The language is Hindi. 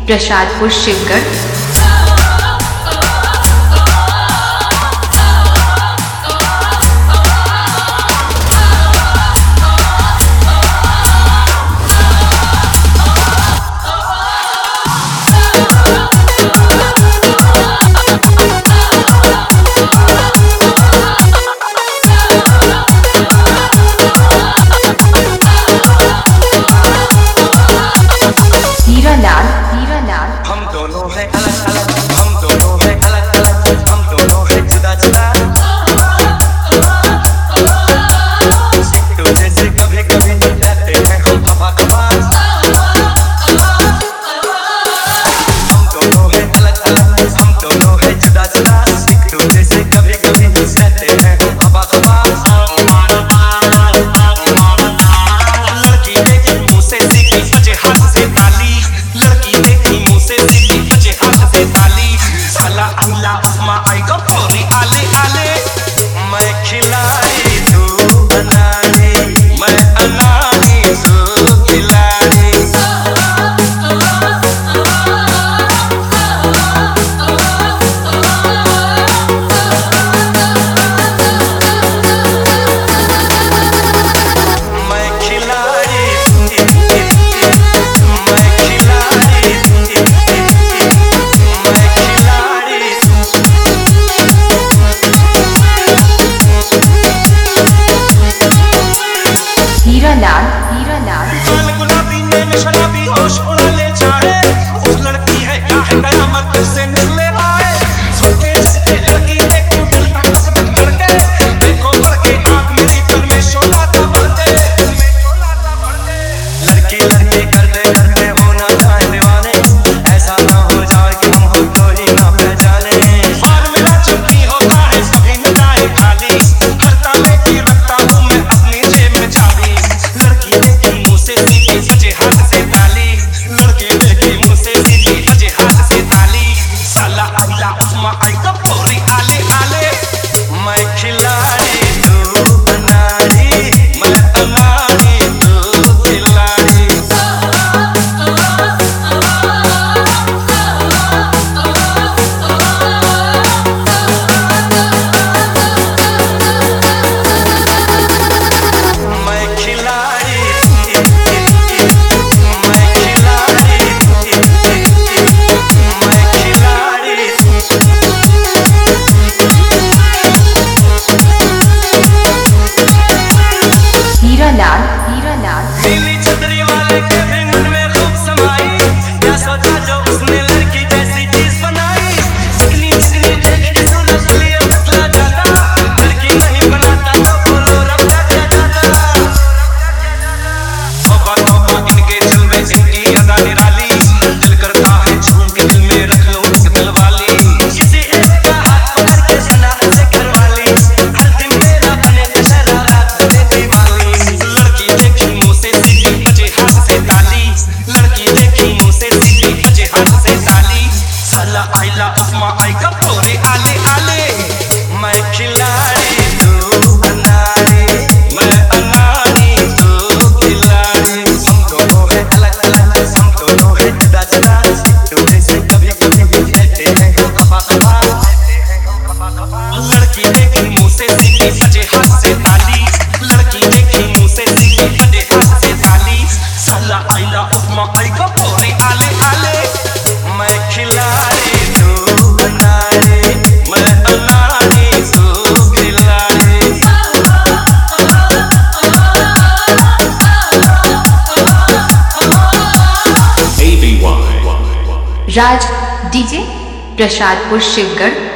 प्रसादपुर शिवगढ़। हम दोनों हैं अलग अलग, हम दोनों हैं अलग अलग, हम दोनों हैं जुदा जुदा। एक दूसरे से कभी कभी डरते हैं हम हवा खबा। हम दोनों हैं अलग अलग, हम दोनों हैं जुदा जुदा। एक दूसरे से कभी कभी डरते हैं हम हवा खबा। लड़की देखी मुँह से सीखी बजे हाथ से ताली। लड़की देखी मुँह से सीखी बजे हाथ से ताली। साला आइला उस्मा आएगा पूरी आले आले। मैं खिलाड़ी तू अनाड़ी, मैं अनाड़ी तू खिलाड़ी। मैं खिलाड़ी लाल गुलाबी नैन शराबी होश उड़ा ले जाए। उस लड़की है क्या है कयामत से निकले आए। सोचे जिससे लड़की देखूं दिल का कसम धड़के। देखो बढ़ के आँख मेरी पर में शोला था बढ़ते। लड़की लड़की करते करते होना चाहे दीवाने। ऐसा ना हो जाए कि हम हो तो ही ना पहचाने। और मेरा चुप्पी होता है सभी निगाहें खाली। हर ताले की रखता हूँ मैं अपनी जेब में चाबी। लड़की देखी मुँह से सीखी बजे हाथ से ताली। लड़की देखी मुँह से सीखी बजे हाथ से ताली। साला आइला उस्मा आएगा पूरी आले आले। मैं खिलाड़ी तू अनाड़ी, मैं अनाड़ी तू खिलाड़ी। मैं खिलाड़ी नीली छतरी वाले के भी मन में खूब समाई। क्या सोचा जो उसने लड़की जैसी चीज बनाई। चिकनी चिकनी देख के सूरज लिए बतला जाता। लड़की नहीं बनाता तो बोलो रब क्या जाता। तौबा तौबा इनके जलवे इनकी अदा निराली। दिल करता है झूम के दिल में रख लूं इस दिल वाली। किसी एक का हाथ पकड़ के सना से घरवाली। हर दिन मेरा बने दशहरा रात में दिवाली। लड़की देखी मुँह से सीखी बजे हाथ से ताली। लड़की देखी मुँह से सीखी बजे हाथ से ताली। साला आइला उस्मा आएगा पूरे आले आले। मैं खिलाड़ी तू अनाड़ी, मैं अनाड़ी तू खिलाड़ी। हम दोनों हैं अलग अलग, हम दोनों हैं जुदा जुदा। एक दूसरे से कभी कभी कहते हैं हम हवा खबा। लड़की देखी मुँह से सीखी बजे हाथ से ताली। लड़की देखी मुँह से सीखी बजे हाथ से ताली। साला आइला उस्मा आएगा पूरे आले आले। मैं खिलाड़ी तू अनाड़ी, मैं अनाड़ी तू खिलाड़ी। राज डीजे प्रसादपुर शिवगढ़।